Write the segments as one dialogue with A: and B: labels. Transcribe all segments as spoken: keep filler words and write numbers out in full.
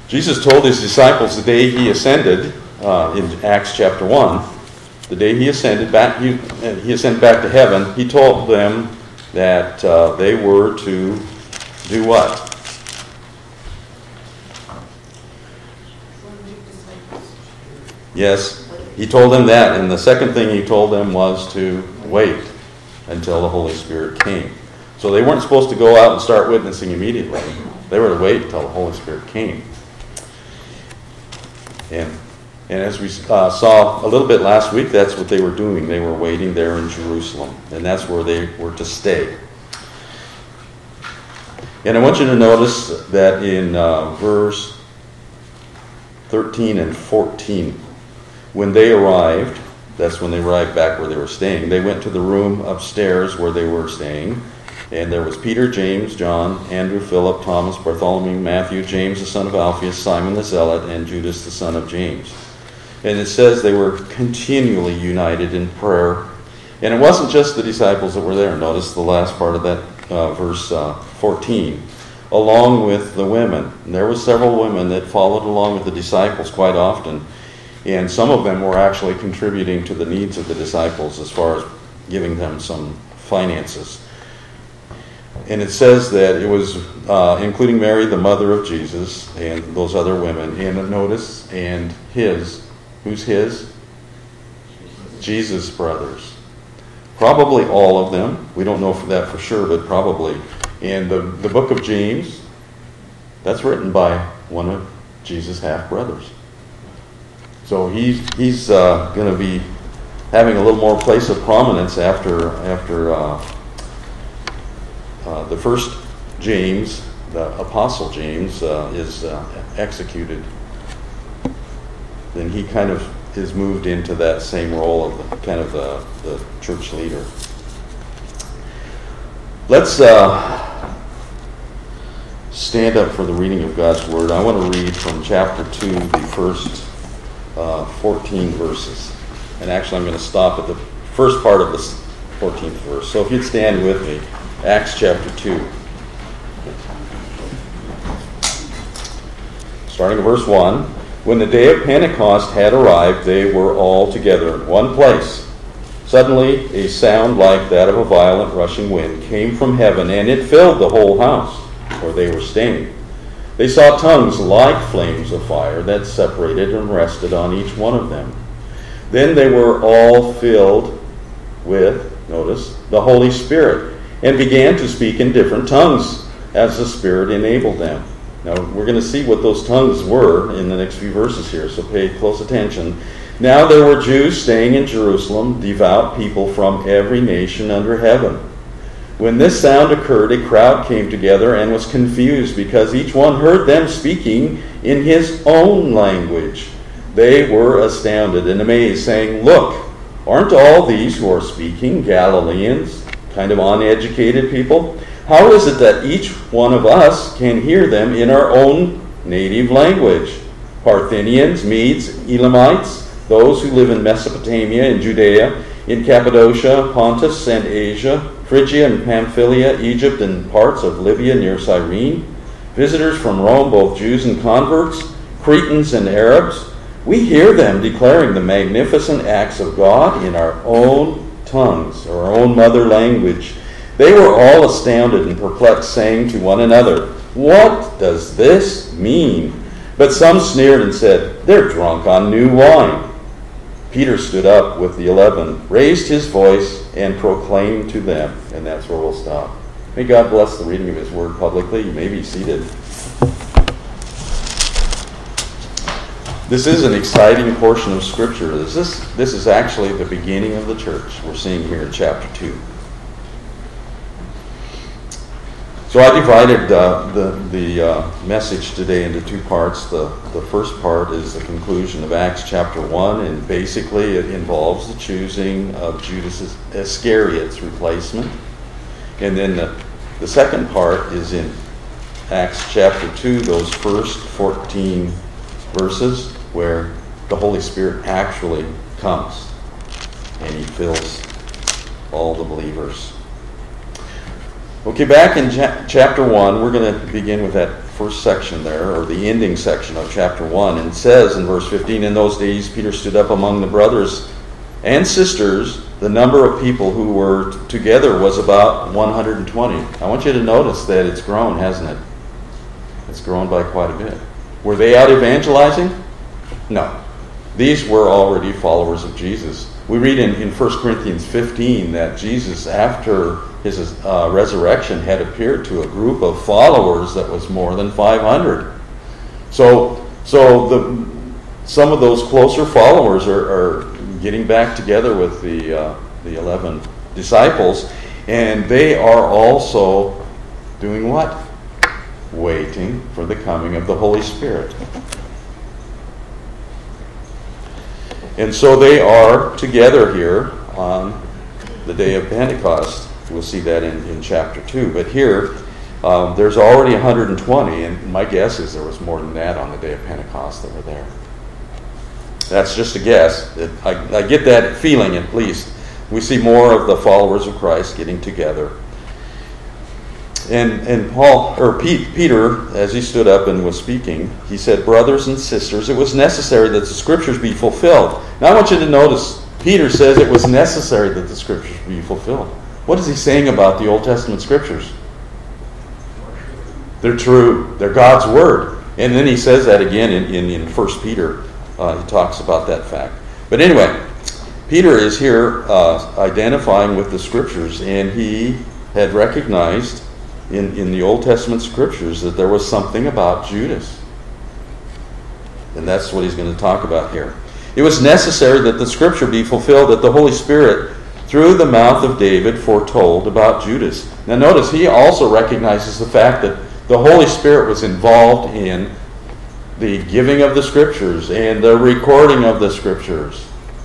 A: Jesus told his disciples the day he ascended, uh, in Acts chapter one, the day he ascended back, he, he ascended back to heaven, he told them that uh, they were to do what? Yes, he told them that. And the second thing he told them was to wait until the Holy Spirit came. So they weren't supposed to go out and start witnessing immediately. They were to wait until the Holy Spirit came. And, and as we uh, saw a little bit last week, that's what they were doing. They were waiting there in Jerusalem. And that's where they were to stay. And I want you to notice that in uh, verse thirteen and fourteen, when they arrived, that's when they arrived back where they were staying, they went to the room upstairs where they were staying. And there was Peter, James, John, Andrew, Philip, Thomas, Bartholomew, Matthew, James the son of Alphaeus, Simon the Zealot, and Judas the son of James. And it says they were continually united in prayer. And it wasn't just the disciples that were there. Notice the last part of that uh, verse uh, fourteen. Along with the women. And there were several women that followed along with the disciples quite often. And some of them were actually contributing to the needs of the disciples as far as giving them some finances. And it says that it was uh, including Mary, the mother of Jesus, and those other women. And notice, and his. Who's his? Jesus' brothers. Probably all of them. We don't know for that for sure, but probably. And the, the book of James, that's written by one of Jesus' half-brothers. So he's, he's uh, going to be having a little more place of prominence after, after uh, uh, the first James, the Apostle James, uh, is uh, executed. Then he kind of is moved into that same role of the, kind of the, the church leader. Let's uh, stand up for the reading of God's Word. I want to read from chapter two, the first uh, fourteen verses. And actually I'm going to stop at the first part of the fourteenth verse. So if you'd stand with me, Acts chapter two. Starting at verse one. When the day of Pentecost had arrived, they were all together in one place. Suddenly, a sound like that of a violent rushing wind came from heaven, and it filled the whole house where they were staying. They saw tongues like flames of fire that separated and rested on each one of them. Then they were all filled with, notice, the Holy Spirit, and began to speak in different tongues as the Spirit enabled them. Now, we're going to see what those tongues were in the next few verses here, so pay close attention. Now there were Jews staying in Jerusalem, devout people from every nation under heaven. When this sound occurred, a crowd came together and was confused because each one heard them speaking in his own language. They were astounded and amazed, saying, "Look, aren't all these who are speaking Galileans, kind of uneducated people? How is it that each one of us can hear them in our own native language? Parthians, Medes, Elamites, those who live in Mesopotamia and Judea, in Cappadocia, Pontus and Asia, Phrygia and Pamphylia, Egypt and parts of Libya near Cyrene, visitors from Rome, both Jews and converts, Cretans and Arabs, we hear them declaring the magnificent acts of God in our own tongues, or our own mother language." They were all astounded and perplexed, saying to one another, "What does this mean?" But some sneered and said, "They're drunk on new wine." Peter stood up with the eleven, raised his voice, and proclaimed to them. And that's where we'll stop. May God bless the reading of his word publicly. You may be seated. This is an exciting portion of Scripture. This is, this is actually the beginning of the church we're seeing here in chapter two. So I divided uh, the, the uh, message today into two parts. The, the first part is the conclusion of Acts chapter one, and basically it involves the choosing of Judas Iscariot's replacement. And then the, the second part is in Acts chapter two, those first fourteen verses, where the Holy Spirit actually comes and he fills all the believers. Okay, back in cha- chapter one, we're going to begin with that first section there, or the ending section of chapter one, and it says in verse fifteen, in those days Peter stood up among the brothers and sisters. The number of people who were t- together was about one hundred twenty. I want you to notice that it's grown, hasn't it? It's grown by quite a bit. Were they out evangelizing? No. These were already followers of Jesus. We read in, in First Corinthians fifteen that Jesus, after his uh, resurrection, had appeared to a group of followers that was more than five hundred. So, so the, some of those closer followers are, are getting back together with the uh, the eleven disciples, and they are also doing what? Waiting for the coming of the Holy Spirit. And so they are together here on the day of Pentecost. We'll see that in, in chapter two. But here, um, there's already one hundred twenty, and my guess is there was more than that on the day of Pentecost that were there. That's just a guess. It, I, I get that feeling, at least. We see more of the followers of Christ getting together. And and Paul, or Pete, Peter, as he stood up and was speaking, he said, brothers and sisters, it was necessary that the Scriptures be fulfilled. Now I want you to notice, Peter says it was necessary that the Scriptures be fulfilled. What is he saying about the Old Testament Scriptures? They're true. They're God's Word. And then he says that again in, in, in First Peter. Uh, he talks about that fact. But anyway, Peter is here uh, identifying with the Scriptures, and he had recognized in, in the Old Testament Scriptures that there was something about Judas. And that's what he's going to talk about here. It was necessary that the Scripture be fulfilled, that the Holy Spirit, through the mouth of David, foretold about Judas. Now notice, he also recognizes the fact that the Holy Spirit was involved in the giving of the Scriptures and the recording of the Scriptures.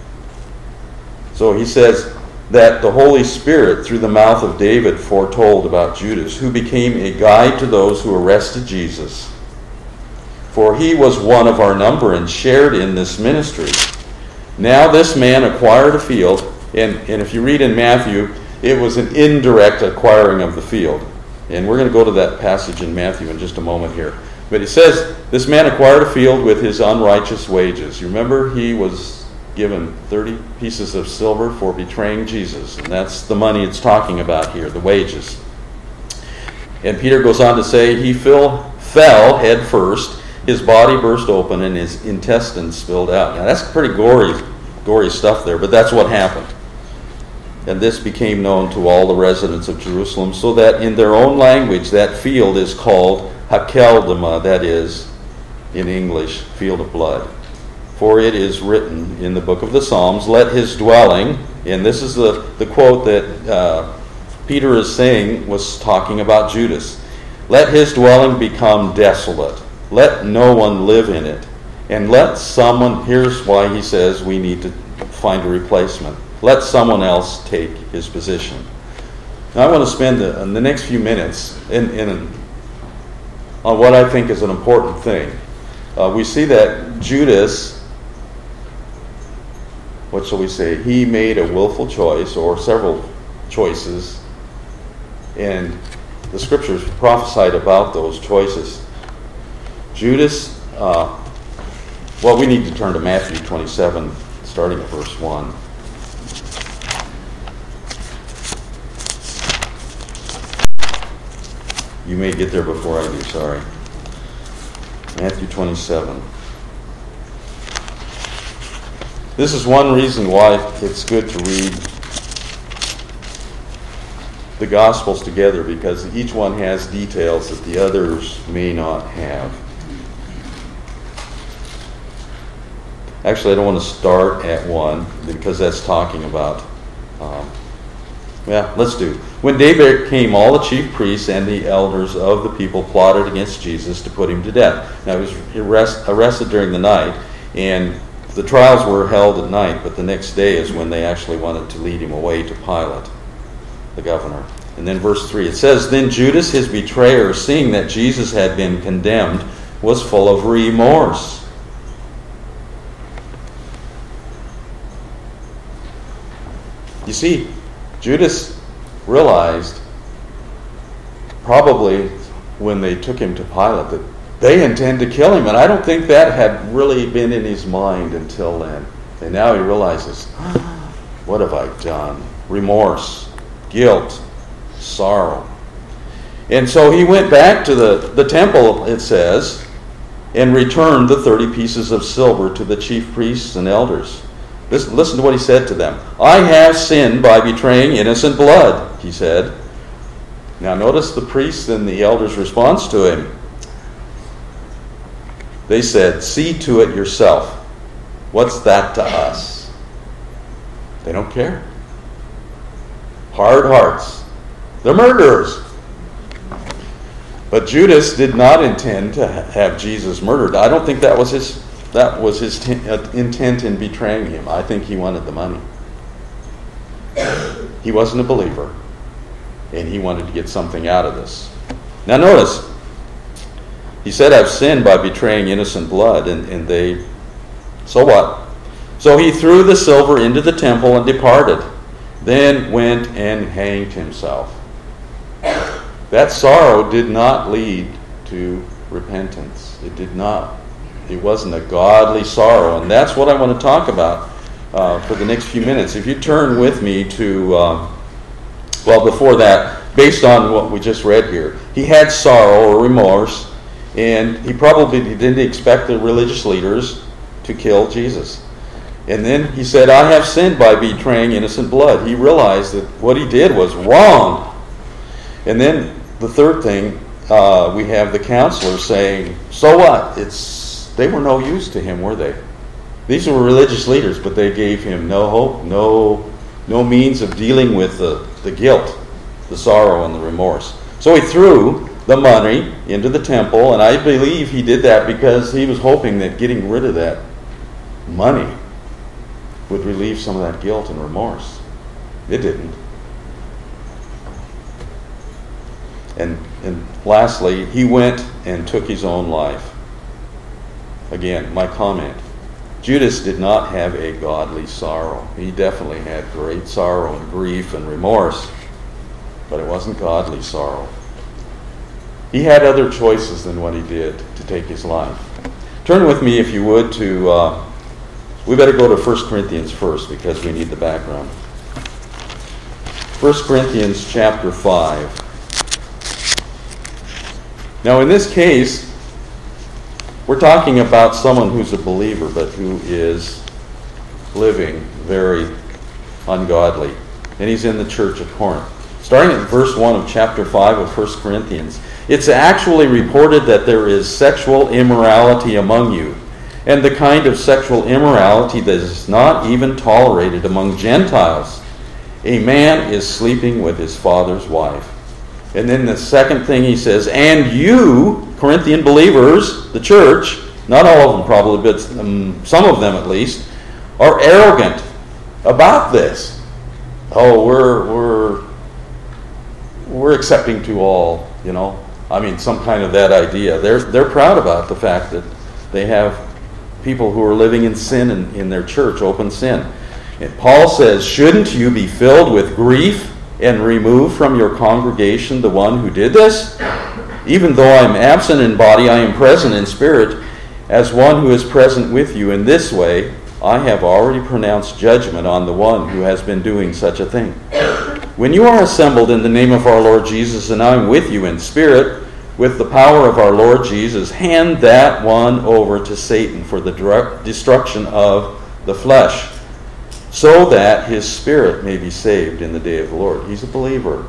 A: So he says that the Holy Spirit, through the mouth of David, foretold about Judas, who became a guide to those who arrested Jesus. For he was one of our number and shared in this ministry. Now this man acquired a field, and, and if you read in Matthew, it was an indirect acquiring of the field. And we're going to go to that passage in Matthew in just a moment here. But it says, this man acquired a field with his unrighteous wages. You remember, he was given thirty pieces of silver for betraying Jesus. And that's the money it's talking about here, the wages. And Peter goes on to say, he fell, fell head first, his body burst open, and his intestines spilled out. Now that's pretty gory, gory stuff there, but that's what happened. And this became known to all the residents of Jerusalem, so that in their own language that field is called Hakeldama, that is, in English, field of blood. For it is written in the book of the Psalms, let his dwelling, and this is the, the quote that uh, Peter is saying was talking about Judas, let his dwelling become desolate. Let no one live in it. And let someone, here's why he says we need to find a replacement. Let someone else take his position. Now I want to spend the, the next few minutes in, in on what I think is an important thing. Uh, we see that Judas, what shall we say, he made a willful choice, or several choices, and the Scriptures prophesied about those choices. Judas, uh, well, we need to turn to Matthew twenty-seven, starting at verse one. You may get there before I do, sorry. Matthew twenty-seven. This is one reason why it's good to read the Gospels together, because each one has details that the others may not have. Actually, I don't want to start at one, because that's talking about... Um, yeah, let's do. When David came, all the chief priests and the elders of the people plotted against Jesus to put him to death. Now, he was arrest, arrested during the night, and the trials were held at night, but the next day is when they actually wanted to lead him away to Pilate, the governor. And then verse three, it says, then Judas, his betrayer, seeing that Jesus had been condemned, was full of remorse. You see, Judas realized, probably when they took him to Pilate that they intend to kill him. And I don't think that had really been in his mind until then. And now he realizes, what have I done? Remorse, guilt, sorrow. And so he went back to the, the temple, it says, and returned the thirty pieces of silver to the chief priests and elders. Listen, listen to what he said to them. I have sinned by betraying innocent blood, he said. Now notice the priests and the elders' response to him. They said, see to it yourself. What's that to us? They don't care. Hard hearts. They're murderers. But Judas did not intend to have Jesus murdered. I don't think that was his that was his t- intent in betraying him. I think he wanted the money. He wasn't a believer, and he wanted to get something out of this. Now notice, he said, I've sinned by betraying innocent blood, and, and they, so what? So he threw the silver into the temple and departed, then went and hanged himself. That sorrow did not lead to repentance. It did not. It wasn't a godly sorrow. And that's what I want to talk about uh, for the next few minutes. If you turn with me to, um, well, before that, based on what we just read here, he had sorrow or remorse, and he probably didn't expect the religious leaders to kill Jesus. And then he said, I have sinned by betraying innocent blood. He realized that what he did was wrong. And then the third thing, uh, we have the counselor saying, so what? It's they were no use to him, were they? These were religious leaders, but they gave him no hope, no no means of dealing with the, the guilt, the sorrow, and the remorse. So he threw the money into the temple, and I believe he did that because he was hoping that getting rid of that money would relieve some of that guilt and remorse. It didn't. And, and lastly, he went and took his own life. Again, my comment. Judas did not have a godly sorrow. He definitely had great sorrow and grief and remorse, but it wasn't godly sorrow. He had other choices than what he did to take his life. Turn with me, if you would, to, uh, we better go to First Corinthians first because we need the background. First Corinthians chapter five. Now in this case, we're talking about someone who's a believer but who is living very ungodly. And he's in the church of Corinth. Starting at verse one of chapter five of First Corinthians, it's actually reported that there is sexual immorality among you, and the kind of sexual immorality that is not even tolerated among Gentiles. A man is sleeping with his father's wife. And then the second thing he says, and you, Corinthian believers, the church, not all of them probably, but um, some of them at least, are arrogant about this. Oh, we're we're we're accepting to all, you know. I mean, some kind of that idea. They're they're proud about the fact that they have people who are living in sin in, in their church, open sin. And Paul says, shouldn't you be filled with grief and remove from your congregation the one who did this? Even though I am absent in body, I am present in spirit. As one who is present with you in this way, I have already pronounced judgment on the one who has been doing such a thing. When you are assembled in the name of our Lord Jesus, and I am with you in spirit, with the power of our Lord Jesus, hand that one over to Satan for the direct destruction of the flesh, so that his spirit may be saved in the day of the Lord. He's a believer,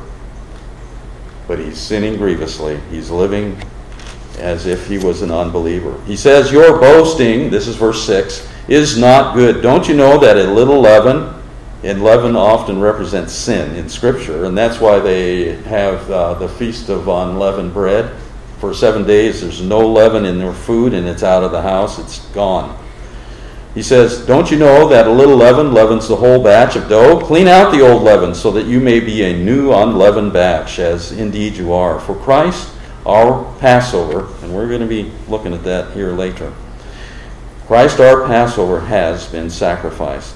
A: but he's sinning grievously. He's living as if he was an unbeliever. He says, your boasting, this is verse six, is not good. Don't you know that a little leaven, and leaven often represents sin in Scripture, and that's why they have uh, the Feast of Unleavened Bread. For seven days there's no leaven in their food, and it's out of the house, it's gone. He says, don't you know that a little leaven leavens the whole batch of dough? Clean out the old leaven so that you may be a new unleavened batch, as indeed you are. For Christ, our Passover, and we're going to be looking at that here later, Christ, our Passover, has been sacrificed.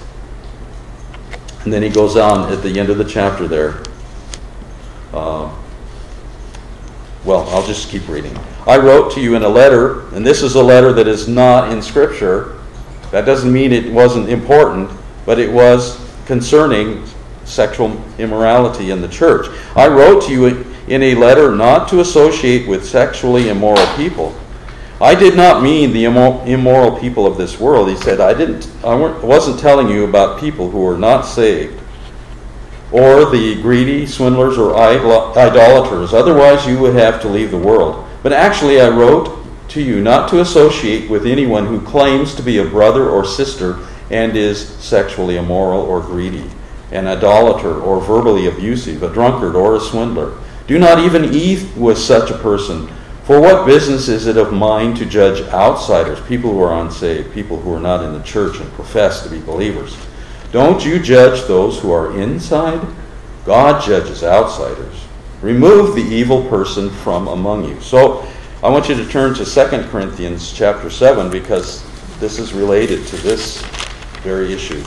A: And then he goes on at the end of the chapter there. Uh, well, I'll just keep reading. I wrote to you in a letter, and this is a letter that is not in Scripture. That doesn't mean it wasn't important, but it was concerning sexual immorality in the church. I wrote to you in a letter not to associate with sexually immoral people. I did not mean the immoral people of this world. He said, I didn't. I wasn't telling you about people who are not saved, or the greedy, swindlers, or idolaters. Otherwise, you would have to leave the world. But actually, I wrote to you not to associate with anyone who claims to be a brother or sister and is sexually immoral or greedy, an idolater or verbally abusive, a drunkard or a swindler. Do not even eat with such a person. For what business is it of mine to judge outsiders, people who are unsaved, people who are not in the church and profess to be believers? Don't you judge those who are inside? God judges outsiders. Remove the evil person from among you. So I want you to turn to Second Corinthians chapter seven, because this is related to this very issue.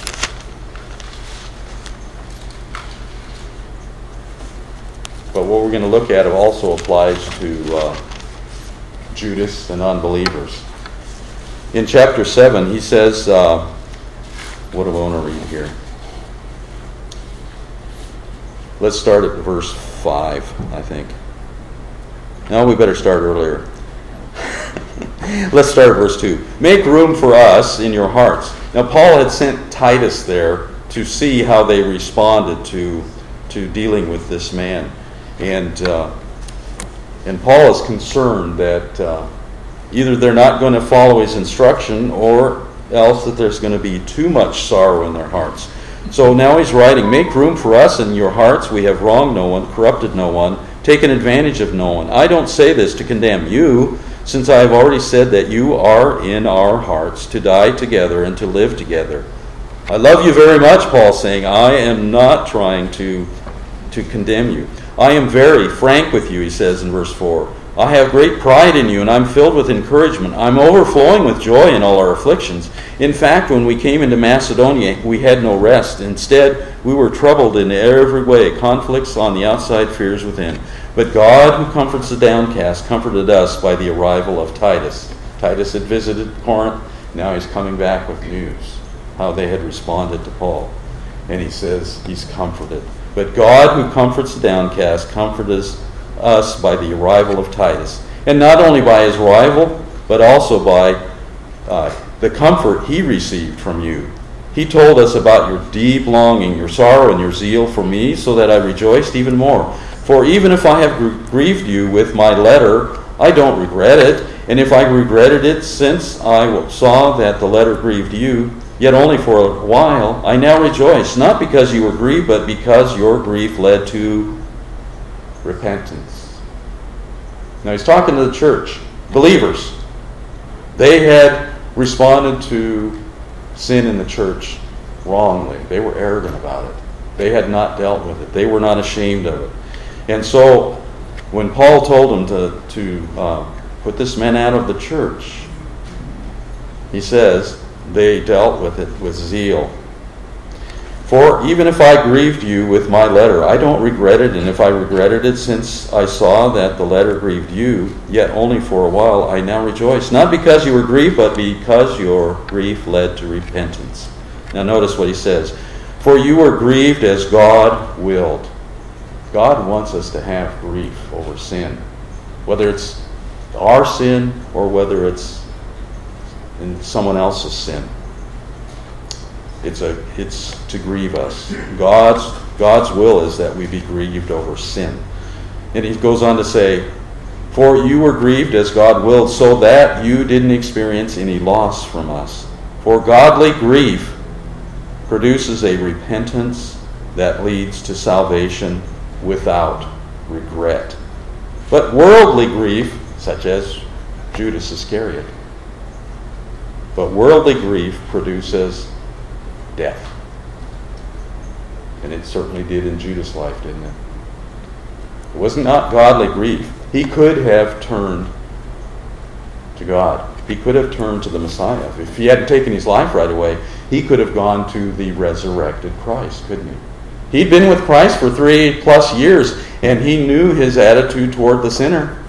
A: But what we're going to look at also applies to uh, Judas and unbelievers. In chapter seven, he says, uh, what do I want to read here? Let's start at verse five, I think. No, we better start earlier. Let's start at verse two. Make room for us in your hearts. Now, Paul had sent Titus there to see how they responded to, to dealing with this man. And uh, and Paul is concerned that uh, either they're not going to follow his instruction, or else that there's going to be too much sorrow in their hearts. So now he's writing, make room for us in your hearts. We have wronged no one, corrupted no one, taken advantage of no one. I don't say this to condemn you, since I have already said that you are in our hearts to die together and to live together. I love you very much, Paul's saying. I am not trying to, to condemn you. I am very frank with you, he says in verse four. I have great pride in you, and I'm filled with encouragement. I'm overflowing with joy in all our afflictions. In fact, when we came into Macedonia, we had no rest. Instead, we were troubled in every way, conflicts on the outside, fears within. But God, who comforts the downcast, comforted us by the arrival of Titus. Titus had visited Corinth. Now he's coming back with news, how they had responded to Paul. And he says he's comforted. But God, who comforts the downcast, comforted us by the arrival of Titus. And not only by his arrival, but also by uh, the comfort he received from you. He told us about your deep longing, your sorrow, and your zeal for me, so that I rejoiced even more. For even if I have grieved you with my letter, I don't regret it. And if I regretted it since I saw that the letter grieved you, yet only for a while, I now rejoice, not because you were grieved, but because your grief led to repentance. Now he's talking to the church, believers. They had responded to sin in the church wrongly. They were arrogant about it. They had not dealt with it. They were not ashamed of it. And so when Paul told them to, to uh, put this man out of the church, he says, they dealt with it with zeal. For even if I grieved you with my letter, I don't regret it, and if I regretted it since I saw that the letter grieved you, yet only for a while, I now rejoice. Not because you were grieved, but because your grief led to repentance. Now notice what he says. For you were grieved as God willed. God wants us to have grief over sin, whether it's our sin or whether it's in someone else's sin. It's a it's to grieve us. God's God's will is that we be grieved over sin. And he goes on to say, for you were grieved as God willed, so that you didn't experience any loss from us. For godly grief produces a repentance that leads to salvation without regret. But worldly grief, such as Judas Iscariot, but worldly grief produces death. And it certainly did in Judas' life, didn't it? It was not godly grief. He could have turned to God. He could have turned to the Messiah. If he hadn't taken his life right away, he could have gone to the resurrected Christ, couldn't he? He'd been with Christ for three plus years, and he knew his attitude toward the sinner.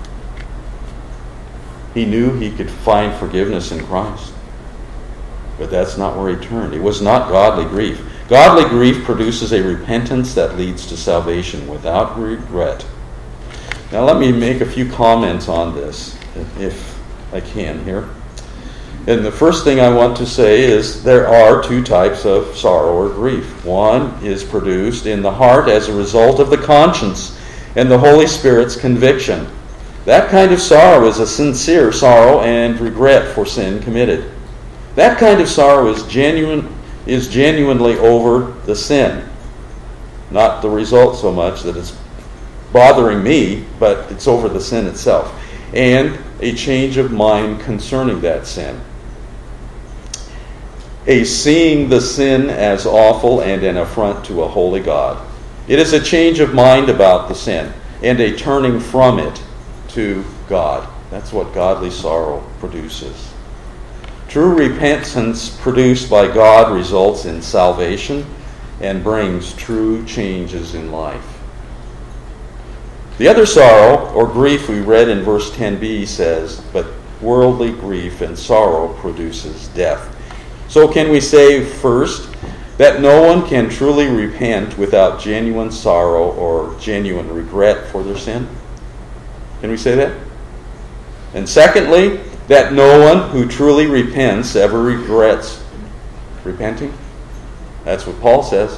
A: He knew he could find forgiveness in Christ. But that's not where he turned. It was not godly grief. Godly grief produces a repentance that leads to salvation without regret. Now let me make a few comments on this, if I can here. And the first thing I want to say is there are two types of sorrow or grief. One is produced in the heart as a result of the conscience and the Holy Spirit's conviction. That kind of sorrow is a sincere sorrow and regret for sin committed. That kind of sorrow is genuine, is genuinely over the sin. Not the result so much that it's bothering me, but it's over the sin itself. And a change of mind concerning that sin. A seeing the sin as awful and an affront to a holy God. It is a change of mind about the sin and a turning from it to God. That's what godly sorrow produces. True repentance produced by God results in salvation and brings true changes in life. The other sorrow or grief we read in verse ten b says, but worldly grief and sorrow produces death. So can we say first that no one can truly repent without genuine sorrow or genuine regret for their sin? Can we say that? And secondly, that no one who truly repents ever regrets repenting? That's what Paul says.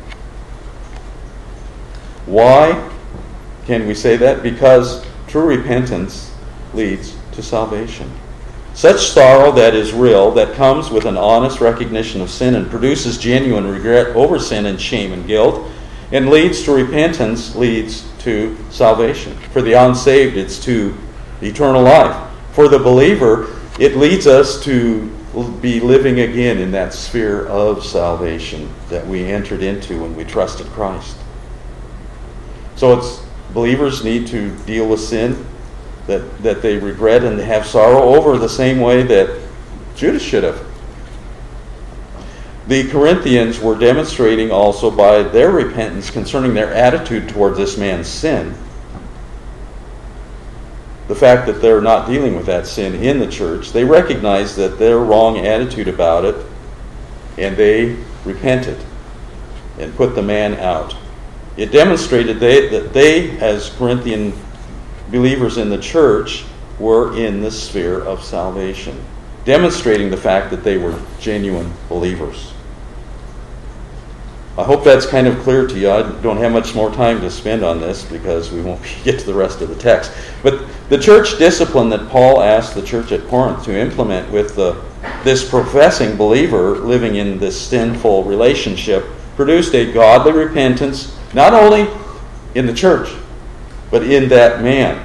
A: Why can we say that? Because true repentance leads to salvation. Such sorrow that is real, that comes with an honest recognition of sin and produces genuine regret over sin and shame and guilt, and leads to repentance, leads to salvation. For the unsaved, it's to eternal life. For the believer, it leads us to be living again in that sphere of salvation that we entered into when we trusted Christ. So it's believers need to deal with sin that, that they regret and have sorrow over the same way that Judas should have. The Corinthians were demonstrating also by their repentance concerning their attitude toward this man's sin, the fact that they're not dealing with that sin in the church. They recognized that their wrong attitude about it, and they repented and put the man out. It demonstrated they, that they, as Corinthian believers in the church, were in the sphere of salvation, demonstrating the fact that they were genuine believers. I hope that's kind of clear to you. I don't have much more time to spend on this because we won't get to the rest of the text. But the church discipline that Paul asked the church at Corinth to implement with the, this professing believer living in this sinful relationship produced a godly repentance, not only in the church, but in that man,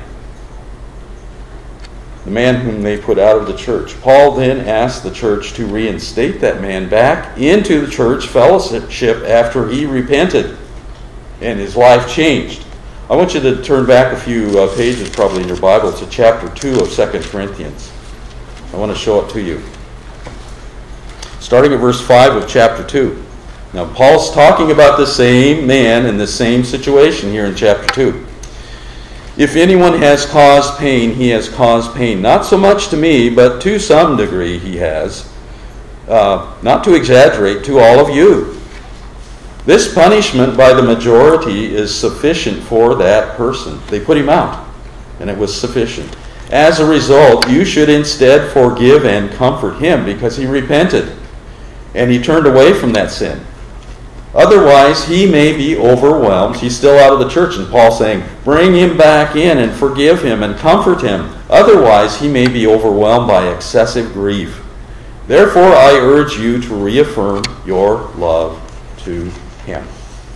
A: the man whom they put out of the church. Paul then asked the church to reinstate that man back into the church fellowship after he repented and his life changed. I want you to turn back a few uh, pages, probably in your Bible, to chapter two of Second Corinthians. I want to show it to you. Starting at verse five of chapter two. Now, Paul's talking about the same man in the same situation here in chapter two. If anyone has caused pain, he has caused pain. Not so much to me, but to some degree he has. Uh, not to exaggerate, to all of you. This punishment by the majority is sufficient for that person. They put him out, and it was sufficient. As a result, you should instead forgive and comfort him because he repented, and he turned away from that sin. Otherwise, he may be overwhelmed. He's still out of the church, and Paul's saying, bring him back in and forgive him and comfort him. Otherwise, he may be overwhelmed by excessive grief. Therefore, I urge you to reaffirm your love to him.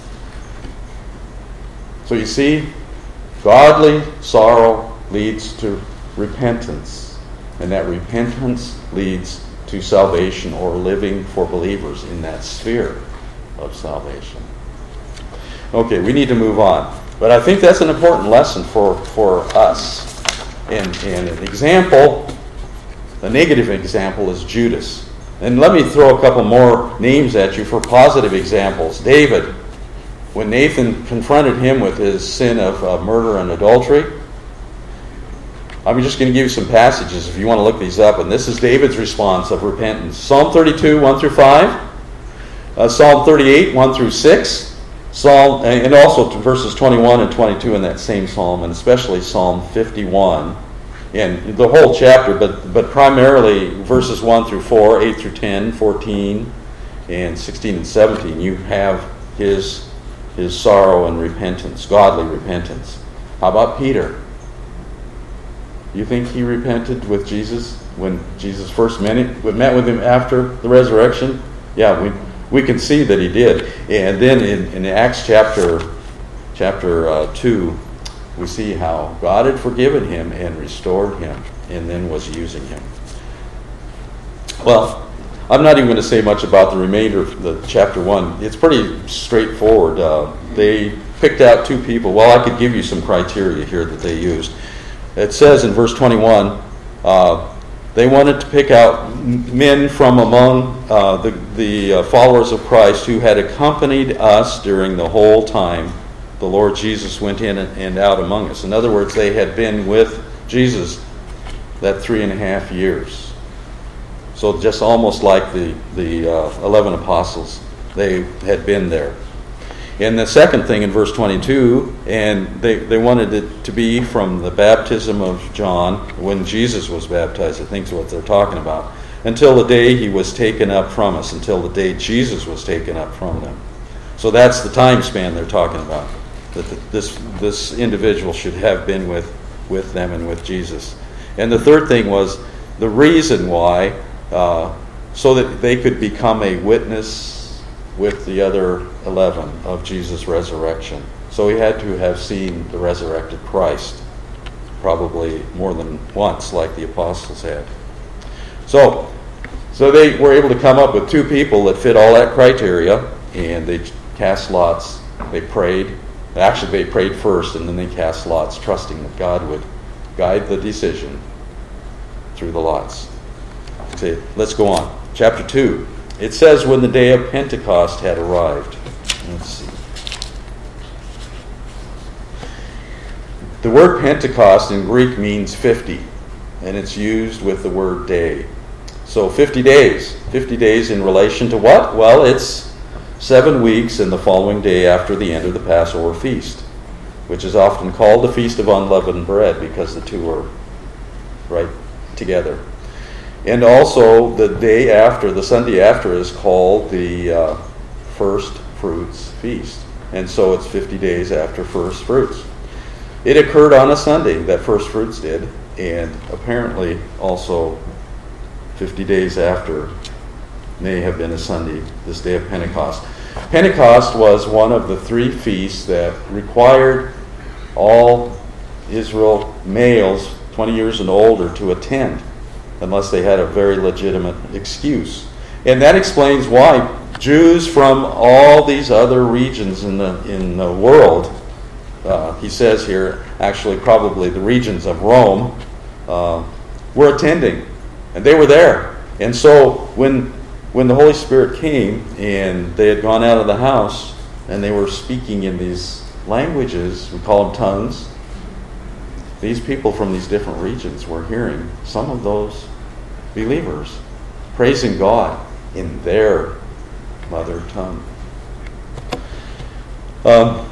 A: So you see, godly sorrow leads to repentance, and that repentance leads to salvation or living for believers in that sphere of salvation. Okay, we need to move on. But I think that's an important lesson for, for us. And, and an example, a negative example is Judas. And let me throw a couple more names at you for positive examples. David when Nathan confronted him with his sin of uh, murder and adultery. I'm just going to give you some passages if you want to look these up. And this is David's response of repentance. Psalm thirty-two, one through five. Uh, Psalm thirty-eight, one through six. Psalm, and also verses twenty-one and twenty-two in that same psalm, and especially Psalm fifty-one. And the whole chapter, but, but primarily verses one through four, eight through ten, fourteen, and sixteen and seventeen. You have his, his sorrow and repentance, godly repentance. How about Peter? You think he repented with Jesus when Jesus first met him, met with him after the resurrection? Yeah, we we can see that he did. And then in, in Acts chapter chapter uh, two, we see how God had forgiven him and restored him, and then was using him. Well, I'm not even going to say much about the remainder of the chapter one. It's pretty straightforward. Uh, they picked out two people. Well, I could give you some criteria here that they used. It says in verse twenty-one, uh, they wanted to pick out men from among uh, the, the uh, followers of Christ who had accompanied us during the whole time the Lord Jesus went in and out among us. In other words, they had been with Jesus that three and a half years. So just almost like the, the uh, eleven apostles, they had been there. And the second thing in verse twenty-two, and they, they wanted it to be from the baptism of John, when Jesus was baptized, I think is what they're talking about, until the day he was taken up from us, until the day Jesus was taken up from them. So that's the time span they're talking about, that the, this, this individual should have been with, with them and with Jesus. And the third thing was the reason why, uh, so that they could become a witness with the other eleven of Jesus' resurrection. So he had to have seen the resurrected Christ, probably more than once, like the apostles had. So, so they were able to come up with two people that fit all that criteria, and they cast lots. They prayed. Actually, they prayed first, and then they cast lots, trusting that God would guide the decision through the lots. Okay, let's go on. Chapter two. It says, when the day of Pentecost had arrived. Let's see. The word Pentecost in Greek means fifty, and it's used with the word day. So fifty days. fifty days in relation to what? Well, it's seven weeks and the following day after the end of the Passover feast, which is often called the Feast of Unleavened Bread because the two are right together. And also, the day after, the Sunday after, is called the uh, First Fruits Feast. And so it's fifty days after First Fruits. It occurred on a Sunday, that First Fruits did, and apparently also fifty days after may have been a Sunday, this day of Pentecost. Pentecost was one of the three feasts that required all Israel males twenty years and older to attend, unless they had a very legitimate excuse. And that explains why Jews from all these other regions in the in the world, uh, he says here, actually probably the regions of Rome, uh, were attending, and they were there. And so when when the Holy Spirit came and they had gone out of the house and they were speaking in these languages, we call them tongues, these people from these different regions were hearing some of those believers praising God in their mother tongue. Um,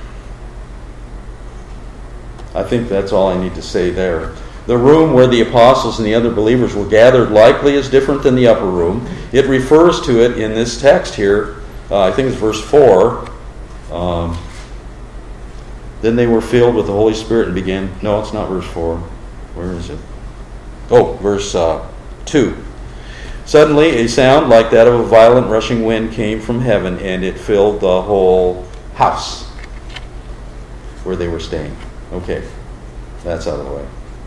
A: I think that's all I need to say there. The room where the apostles and the other believers were gathered likely is different than the upper room. It refers to it in this text here. Uh, I think it's verse four. Um, Then they were filled with the Holy Spirit and began... No, it's not verse four. Where is it? Oh, verse uh, two. Suddenly a sound like that of a violent rushing wind came from heaven, and it filled the whole house where they were staying. Okay, that's out of the way.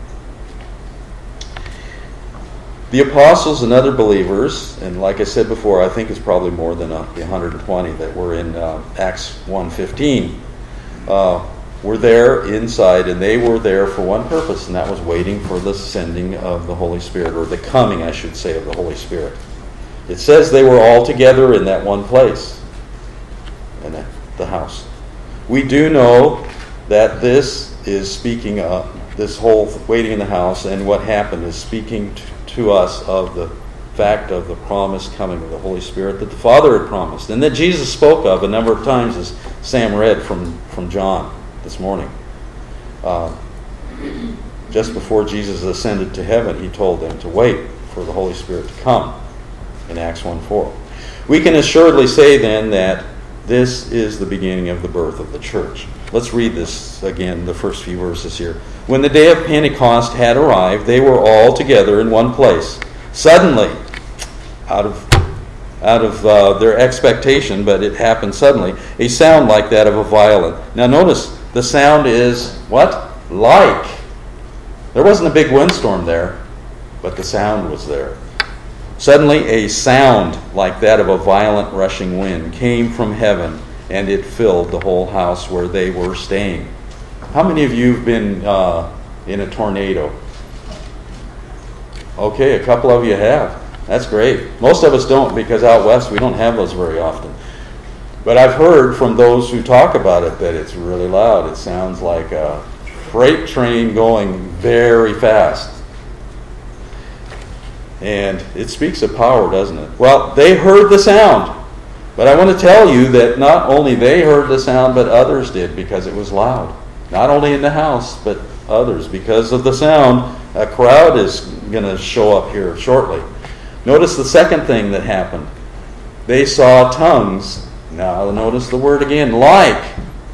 A: The apostles and other believers, and like I said before, I think it's probably more than uh, the one hundred twenty that were in uh, Acts one fifteen, uh, were there inside, and they were there for one purpose, and that was waiting for the sending of the Holy Spirit, or the coming, I should say, of the Holy Spirit. It says they were all together in that one place. And the house. We do know that this is speaking of, this whole waiting in the house and what happened is speaking to, to us of the fact of the promised coming of the Holy Spirit that the Father had promised and that Jesus spoke of a number of times, as Sam read from, from John this morning. Uh, just before Jesus ascended to heaven, he told them to wait for the Holy Spirit to come in Acts one four. We can assuredly say then that this is the beginning of the birth of the church. Let's read this again, the first few verses here. When the day of Pentecost had arrived, they were all together in one place. Suddenly, out of out of uh, their expectation, but it happened suddenly, a sound like that of a violin. Now notice, the sound is what? Like. There wasn't a big windstorm there, but the sound was there. Suddenly a sound like that of a violent rushing wind came from heaven, and it filled the whole house where they were staying. How many of you have been uh, in a tornado? Okay, a couple of you have. That's great. Most of us don't, because out west we don't have those very often. But I've heard from those who talk about it that it's really loud. It sounds like a freight train going very fast. And it speaks of power, doesn't it? Well, they heard the sound. But I want to tell you that not only they heard the sound, but others did, because it was loud. Not only in the house, but others. Because of the sound, a crowd is going to show up here shortly. Notice the second thing that happened. They saw tongues. Now notice the word again, like.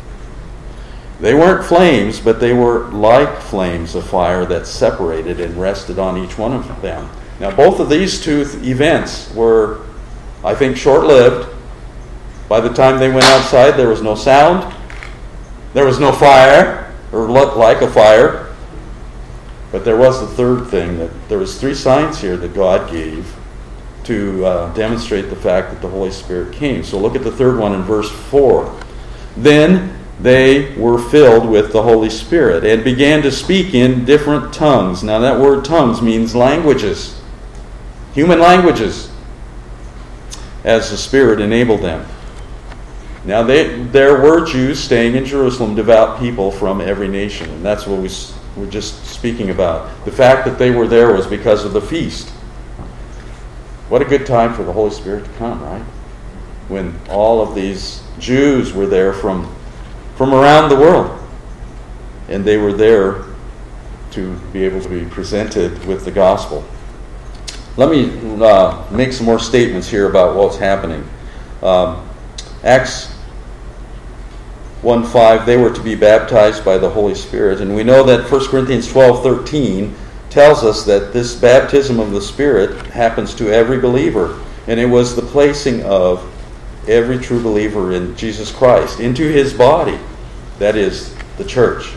A: They weren't flames, but they were like flames of fire that separated and rested on each one of them. Now both of these two th- events were, I think, short-lived. By the time they went outside, there was no sound. There was no fire, or looked like a fire. But there was the third thing, that there was three signs here that God gave to uh, demonstrate the fact that the Holy Spirit came. So look at the third one in verse four. Then they were filled with the Holy Spirit and began to speak in different tongues. Now that word tongues means languages, human languages, as the Spirit enabled them. Now they, there were Jews staying in Jerusalem, devout people from every nation, and that's what we were just speaking about. The fact that they were there was because of the feast. What a good time for the Holy Spirit to come, right? When all of these Jews were there from, from around the world. And they were there to be able to be presented with the gospel. Let me uh, make some more statements here about what's happening. Um, Acts one five, they were to be baptized by the Holy Spirit. And we know that First Corinthians twelve thirteen tells us that this baptism of the Spirit happens to every believer. And it was the placing of every true believer in Jesus Christ into his body. That is, the church.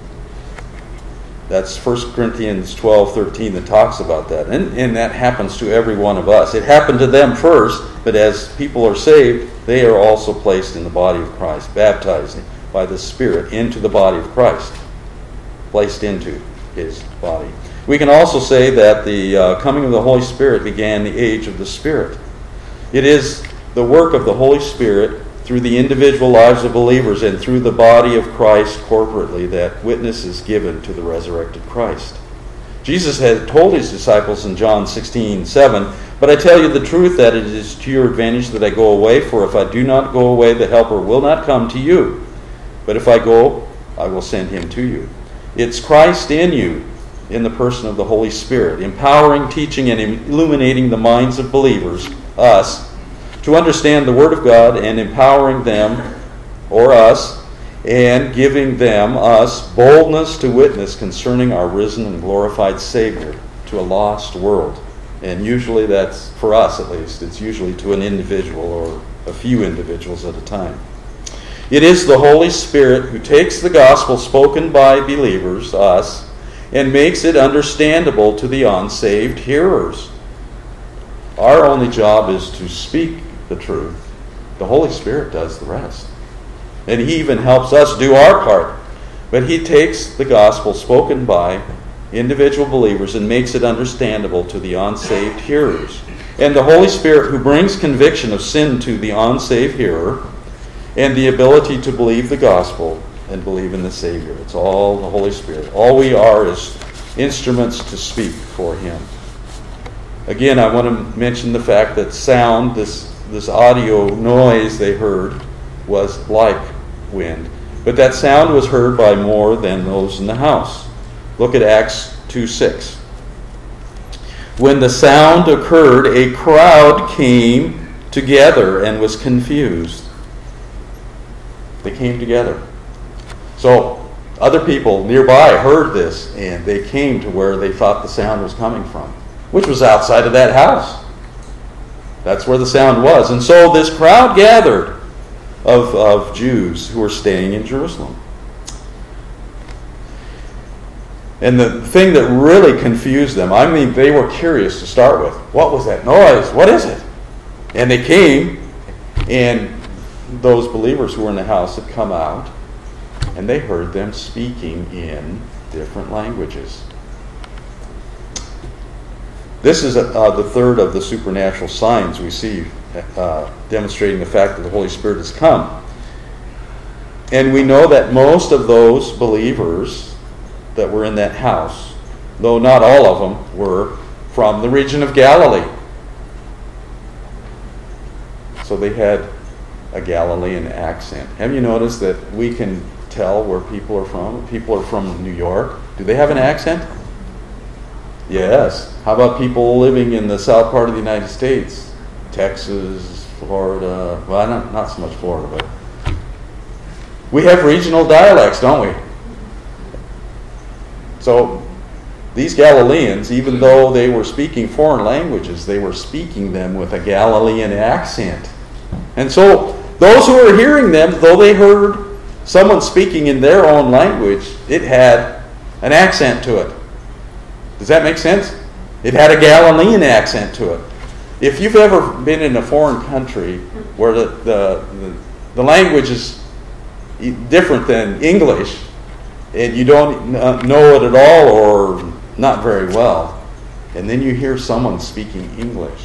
A: That's First Corinthians twelve thirteen that talks about that. And, and that happens to every one of us. It happened to them first, but as people are saved, they are also placed in the body of Christ, baptized by the Spirit into the body of Christ, placed into his body. We can also say that the uh, coming of the Holy Spirit began the age of the Spirit. It is the work of the Holy Spirit through the individual lives of believers and through the body of Christ corporately that witness is given to the resurrected Christ. Jesus had told his disciples in John sixteen seven, "But I tell you the truth that it is to your advantage that I go away, for if I do not go away, the Helper will not come to you. But if I go, I will send him to you." It's Christ in you, in the person of the Holy Spirit, empowering, teaching, and illuminating the minds of believers, us, to understand the Word of God and empowering them, or us, and giving them, us, boldness to witness concerning our risen and glorified Savior to a lost world. And usually that's, for us at least, it's usually to an individual or a few individuals at a time. It is the Holy Spirit who takes the gospel spoken by believers, us, and makes it understandable to the unsaved hearers. Our only job is to speak the truth. The Holy Spirit does the rest. And he even helps us do our part. But he takes the gospel spoken by individual believers and makes it understandable to the unsaved hearers. And the Holy Spirit, who brings conviction of sin to the unsaved hearer, and the ability to believe the gospel and believe in the Savior. It's all the Holy Spirit. All we are is instruments to speak for Him. Again, I want to mention the fact that sound, this, this audio noise they heard, was like wind. But that sound was heard by more than those in the house. Look at Acts two six. When the sound occurred, a crowd came together and was confused. They came together. So other people nearby heard this, and they came to where they thought the sound was coming from, which was outside of that house. That's where the sound was. And so this crowd gathered of, of Jews who were staying in Jerusalem. And the thing that really confused them, I mean, they were curious to start with. What was that noise? What is it? And they came, and those believers who were in the house had come out, and they heard them speaking in different languages. This is uh, the third of the supernatural signs we see uh, demonstrating the fact that the Holy Spirit has come. And we know that most of those believers that were in that house, though not all of them, were from the region of Galilee. So they had a Galilean accent. Have you noticed that we can tell where people are from? People are from New York. Do they have an accent? Yes. How about people living in the south part of the United States? Texas, Florida. Well, not, not so much Florida, but we have regional dialects, don't we? So these Galileans, even though they were speaking foreign languages, they were speaking them with a Galilean accent. And so those who were hearing them, though they heard someone speaking in their own language, it had an accent to it. Does that make sense? It had a Galilean accent to it. If you've ever been in a foreign country where the, the, the, the language is different than English, and you don't know it at all or not very well, and then you hear someone speaking English,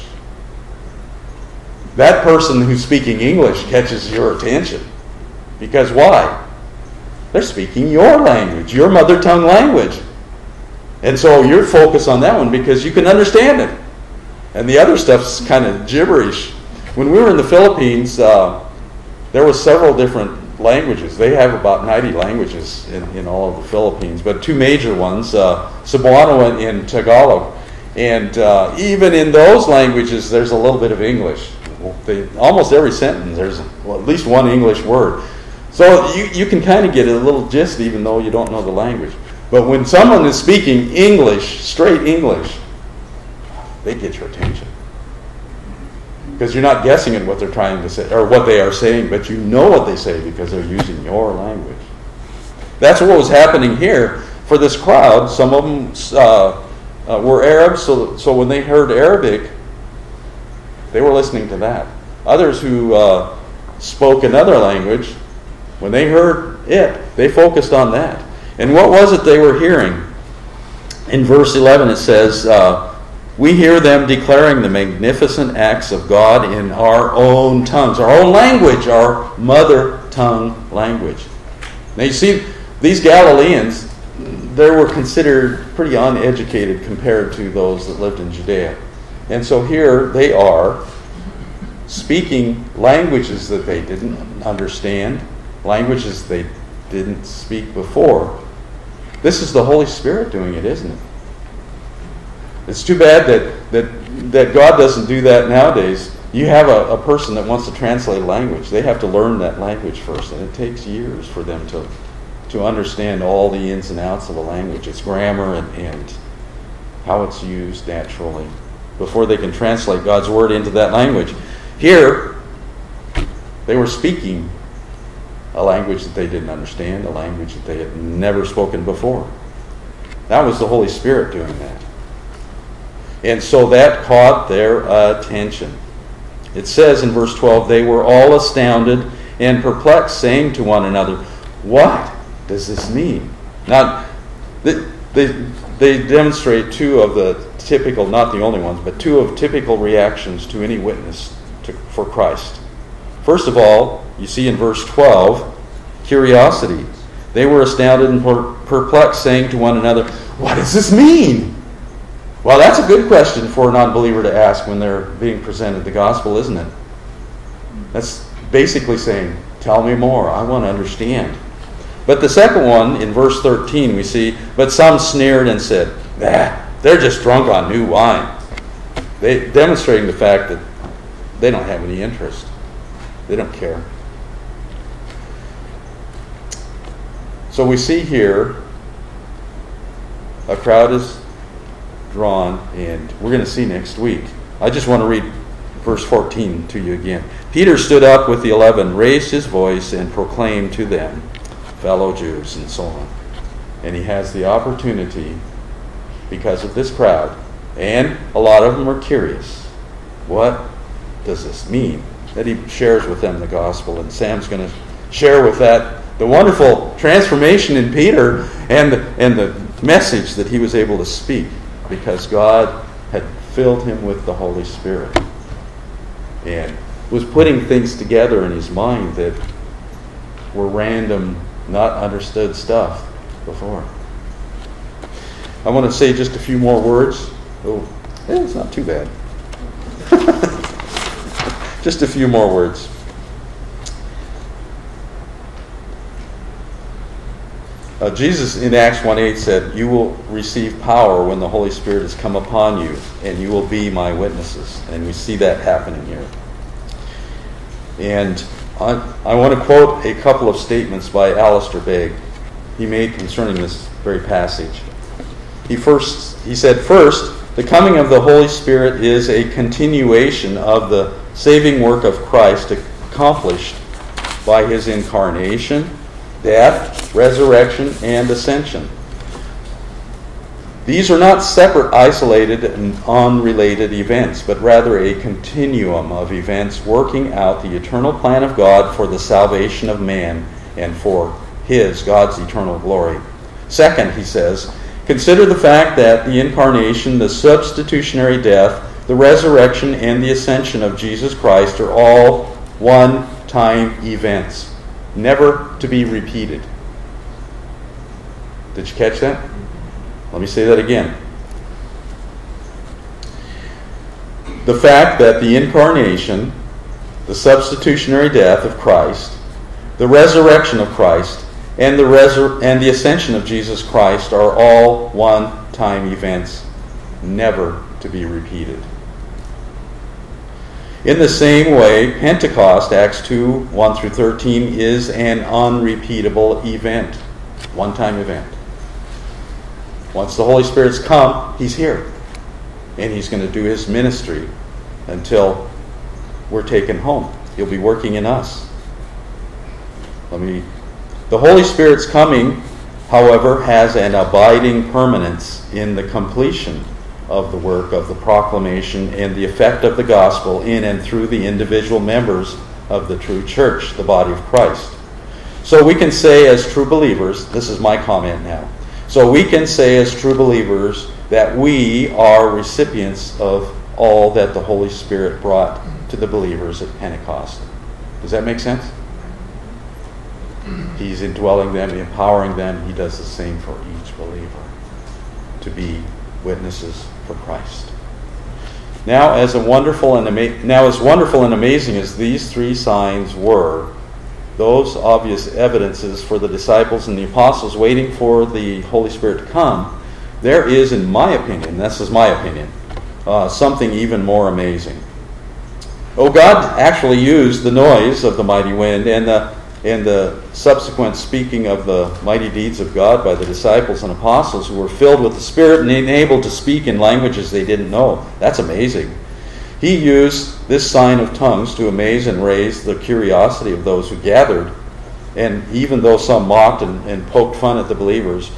A: that person who's speaking English catches your attention. Because why? They're speaking your language, your mother tongue language. And so you're focused on that one because you can understand it. And the other stuff's kind of gibberish. When we were in the Philippines, uh, there were several different languages. They have about ninety languages in, in all of the Philippines, but two major ones, uh, Cebuano and, and Tagalog. And uh, even in those languages, there's a little bit of English. They, almost every sentence, there's well, at least one English word. So you, you can kind of get a little gist even though you don't know the language. But when someone is speaking English, straight English, they get your attention. Because you're not guessing at what they're trying to say, or what they are saying, but you know what they say because they're using your language. That's what was happening here for this crowd. Some of them uh, uh, were Arabs, so, so when they heard Arabic, they were listening to that. Others who uh, spoke another language, when they heard it, they focused on that. And what was it they were hearing? In verse eleven it says, uh, we hear them declaring the magnificent acts of God in our own tongues, our own language, our mother tongue language. Now you see, these Galileans, they were considered pretty uneducated compared to those that lived in Judea. And so here they are speaking languages that they didn't understand, languages they didn't speak before. This is the Holy Spirit doing it, isn't it? It's too bad that that, that God doesn't do that nowadays. You have a, a person that wants to translate a language. They have to learn that language first, and it takes years for them to, to understand all the ins and outs of a language, its grammar and, and how it's used naturally, before they can translate God's Word into that language. Here, they were speaking a language that they didn't understand, a language that they had never spoken before. That was the Holy Spirit doing that. And so that caught their attention. It says in verse twelve, they were all astounded and perplexed, saying to one another, what does this mean? Now, they, they, they demonstrate two of the typical, not the only ones, but two of typical reactions to any witness to, for Christ. First of all, you see in verse twelve, curiosity. They were astounded and perplexed, saying to one another, "What does this mean?" Well, that's a good question for an unbeliever to ask when they're being presented the gospel, isn't it? That's basically saying, tell me more. I want to understand. But the second one, in verse thirteen, we see, but some sneered and said, nah, they're just drunk on new wine. They demonstrating the fact that they don't have any interest. They don't care. So we see here a crowd is drawn, and we're going to see next week. I just want to read verse fourteen to you again. Peter stood up with the eleven, raised his voice, and proclaimed to them, fellow Jews, and so on. And he has the opportunity, because of this crowd, and a lot of them are curious. What does this mean? That he shares with them the gospel, and Sam's going to share with that the wonderful transformation in Peter and the, and the message that he was able to speak, because God had filled him with the Holy Spirit and was putting things together in his mind that were random, not understood stuff before. I want to say just a few more words. Oh, yeah, it's not too bad. Just a few more words. Uh, Jesus in Acts one eight said, you will receive power when the Holy Spirit has come upon you, and you will be my witnesses. And we see that happening here. And I, I want to quote a couple of statements by Alistair Begg he made concerning this very passage. He first he said, first, the coming of the Holy Spirit is a continuation of the saving work of Christ accomplished by his incarnation, death, resurrection, and ascension. These are not separate, isolated, and unrelated events, but rather a continuum of events working out the eternal plan of God for the salvation of man and for his, God's eternal glory. Second, he says, consider the fact that the incarnation, the substitutionary death, the resurrection, and the ascension of Jesus Christ are all one-time events, never to be repeated. Did you catch that? Let me say that again. The fact that the incarnation, the substitutionary death of Christ, the resurrection of Christ, and the resur- and the ascension of Jesus Christ are all one-time events, never to be repeated. In the same way, Pentecost, Acts two, one through thirteen, is an unrepeatable event, one-time event. Once the Holy Spirit's come, he's here. And he's going to do his ministry until we're taken home. He'll be working in us. Let me. The Holy Spirit's coming, however, has an abiding permanence in the completion of the work of the proclamation and the effect of the gospel in and through the individual members of the true church, the body of Christ. So we can say as true believers, this is my comment now, so we can say as true believers that we are recipients of all that the Holy Spirit brought to the believers at Pentecost. Does that make sense? He's indwelling them, empowering them. He does the same for each believer to be witnesses for Christ. Now, as a wonderful and ama- now as wonderful and amazing as these three signs were, those obvious evidences for the disciples and the apostles waiting for the Holy Spirit to come, there is, in my opinion, this is my opinion, uh, something even more amazing. Oh, God actually used the noise of the mighty wind and the and the subsequent speaking of the mighty deeds of God by the disciples and apostles who were filled with the Spirit and enabled to speak in languages they didn't know. That's amazing. He used this sign of tongues to amaze and raise the curiosity of those who gathered. And even though some mocked and, and poked fun at the believers,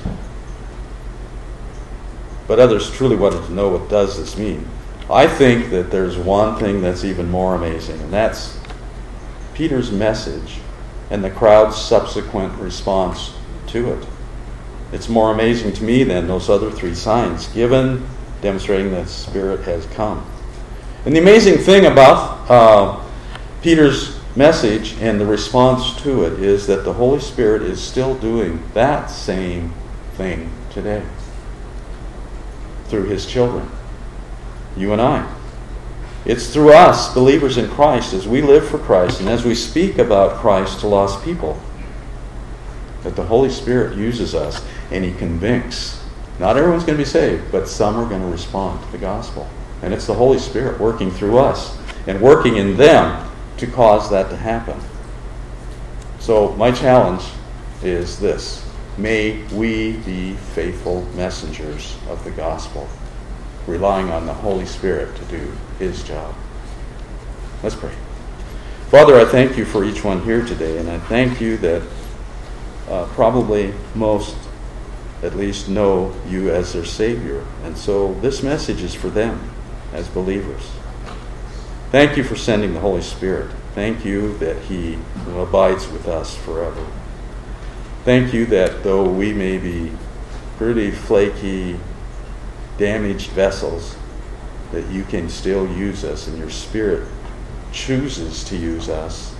A: but others truly wanted to know, what does this mean? I think that there's one thing that's even more amazing, and that's Peter's message and the crowd's subsequent response to it. It's more amazing to me than those other three signs given, demonstrating that the Spirit has come. And the amazing thing about uh, Peter's message and the response to it is that the Holy Spirit is still doing that same thing today through His children, you and I. It's through us, believers in Christ, as we live for Christ and as we speak about Christ to lost people, that the Holy Spirit uses us and He convicts. Not everyone's going to be saved, but some are going to respond to the gospel. And it's the Holy Spirit working through us and working in them to cause that to happen. So my challenge is this: may we be faithful messengers of the gospel, relying on the Holy Spirit to do His job. Let's pray. Father, I thank You for each one here today, and I thank You that uh, probably most at least know You as their Savior, and so this message is for them as believers. Thank You for sending the Holy Spirit. Thank You that He abides with us forever. Thank You that though we may be pretty flaky, damaged vessels, that You can still use us, and Your Spirit chooses to use us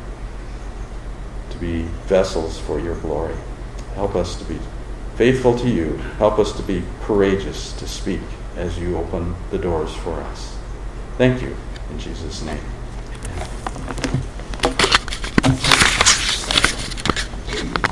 A: to be vessels for Your glory. Help us to be faithful to You. Help us to be courageous to speak as You open the doors for us. Thank You. In Jesus' name. Amen.